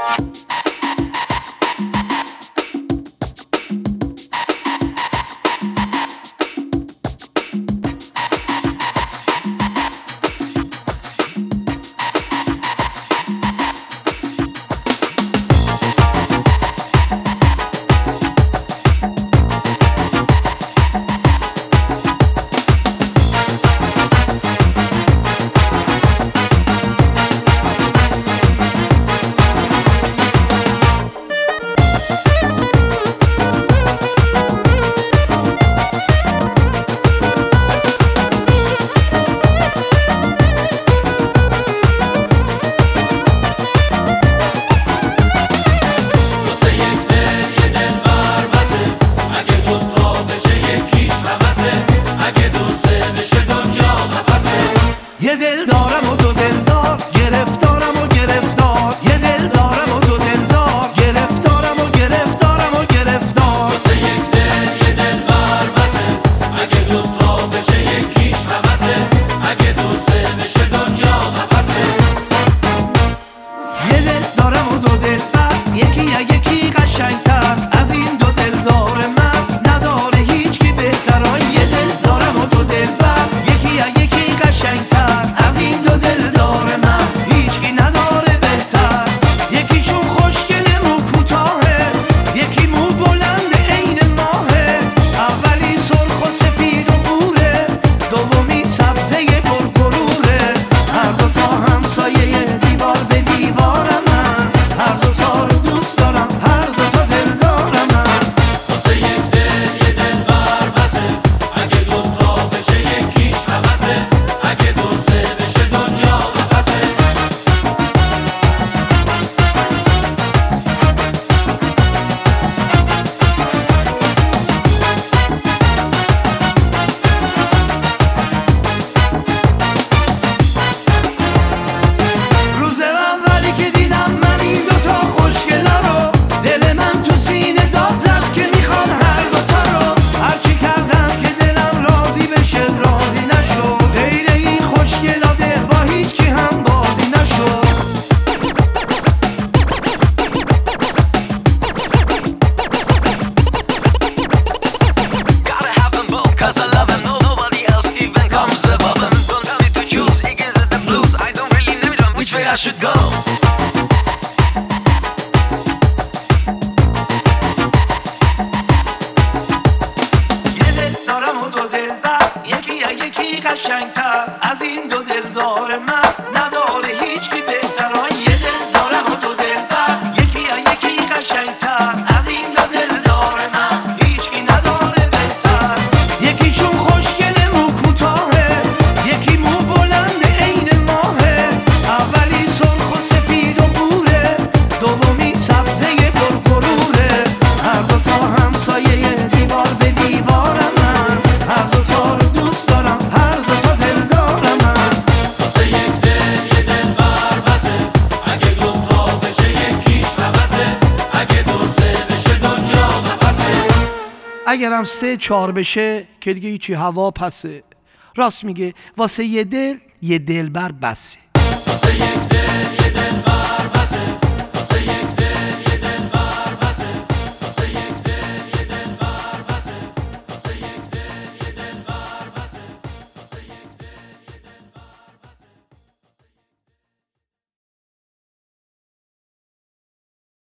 یه دل دارم و دو دل دار، گرفتارم و گرفتار. یه دل دارم و دو دل دار، گرفتارم و گرفتارم و گرفتار. واسه یک دل یه دل بر بسه، اگه دو تا بشه یکیش همسه، اگه دو سه بشه دنیا قفسه. یه دل دارم و دو دل بر، یکی یا یکی قشنگتر از این دو دل دار من نداره هیچ کی بهتر. یه دل دارم و دو دل بر، یکی یا یکی قشنگتر از این دو دل دار من هیچ کی نداره بهتر. یکیشون خوشگله مو کوتاهه، یکی مو بلند عین ماهه. اولی سرخ و سفید و بوره، دومی سبزه پرغروره. هر دوتا همسایه دیوار به دیوارم، هر دوتا رو دوست دارم، هر دوتا دل دارم. واسه یک دل یه دل بر بسه، اگه دو تا بشه یکیش همسه، اگه دو سه بشه دنیا قفسه. روز اولی که دیدم من این دوتا خوشگلا رو، دل من تو سینه داد زد که میخوان هر دوتا رو. هرچی کردم که دلم راضی بشه راضی نشد، غیر این خوشگلا دل با هیچ کی هم بازی نشد. Gotta have them both, cause I love them. Nobody else even comes above them. Don't tell me to choose, against the blues. I don't really know which way I should go. یه دل دارم و دو دل بر، یکی یا یکی قشنگتر از این دو دل دار من نداره هیچ کی بهتر. یه دل دارم و دو دل بر، یکی یا یکی قشنگتر از این دو دل دار من هیچ کی نداره بهتر. یکیشون خوشگله مو کوتاهه، یکی مو بلند عین ماهه. اولی سرخ و سفید و بوره، دومی سبزه پرغروره. هر دوتا همسایه دیوار به دیوارم، هر دوتا رو دوست دارم، هر دوتا دل دارم. واسه یک دل یه دل بر بسه، اگه دو تا بشه یکیش همسه، اگه دو سه بشه دنیا قفسه. اگرم 3-4 بشه که دیگه هیچی هوا پسه. راست میگه، واسه یه دل یه دلبر بسه. واسه یک